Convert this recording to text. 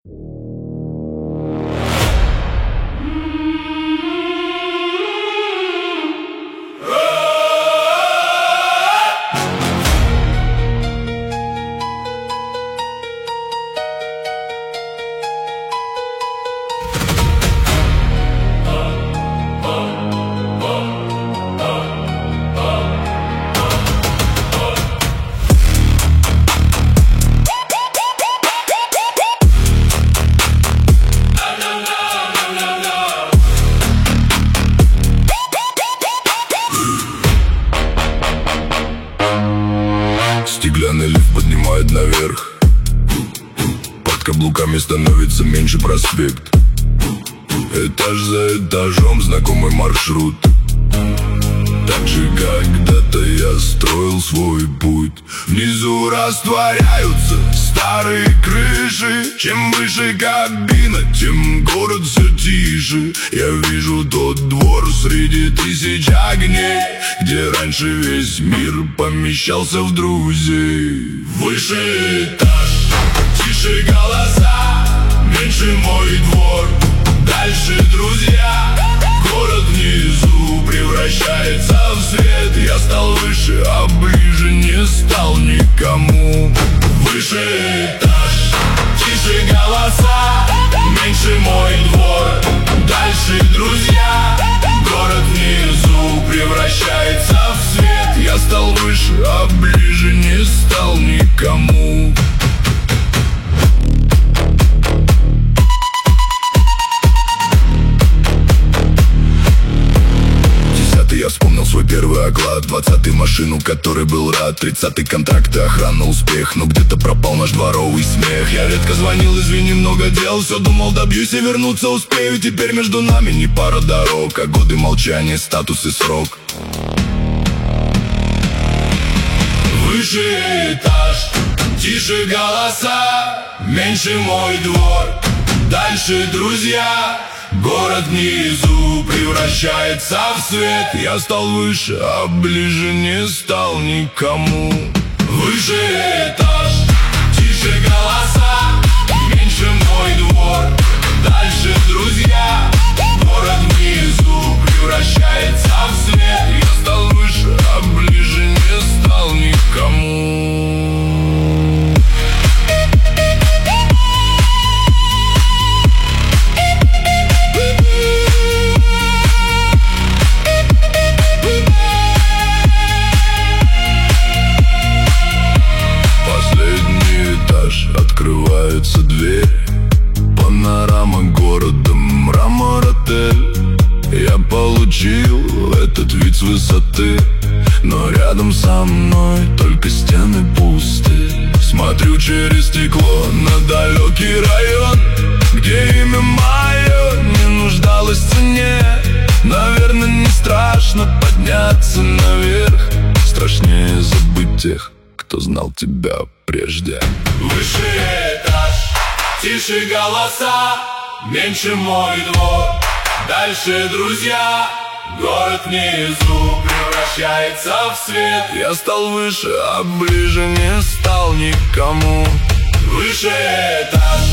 Стеклянный лифт поднимает наверх. Под каблуками становится меньше проспект. Этаж за этажом знакомый маршрут. Так же когда-то я строил свой путь. Внизу растворяются старые крыши. Чем выше кабина, тем город все тише. Я вижу тот двор среди тысяч огней, где раньше весь мир помещался в друзей. Выше этаж, тише голоса, меньше мой двор, дальше друзья. Город внизу превращается в свет. Я стал выше, а ближе не стал никому. Выше этаж, тише голоса, меньше мой двор, дальше друзья. Город внизу превращается в свет. Я стал выше, а ближе не стал никому. Я вспомнил свой первый оклад, 20-й машину, который был рад, 30-й контракт и охрана, успех. Но где-то пропал наш дворовый смех. Я редко звонил, извини, много дел. Все думал, добьюсь и вернуться успею. Теперь между нами не пара дорог, а годы молчания, статус и срок. Выше этаж, тише голоса, меньше мой двор, дальше друзья. Город внизу превращается в свет. Я стал выше, а ближе не стал никому. Выше этаж, тише голоса, меньше мой двор, дальше друзья. Город внизу превращается в свет. Я стал выше, а ближе не стал никому. Открывается дверь, панорама города, мрамор-отель. Я получил этот вид с высоты, но рядом со мной только стены пусты. Смотрю через стекло на далекий район, где имя мое не нуждалось в цене. Наверное, не страшно подняться наверх, страшнее забыть тех, кто знал тебя прежде. Выше этаж, тише голоса, меньше мой двор, дальше друзья. Город внизу превращается в свет. Я стал выше, а ближе не стал никому. Выше этаж,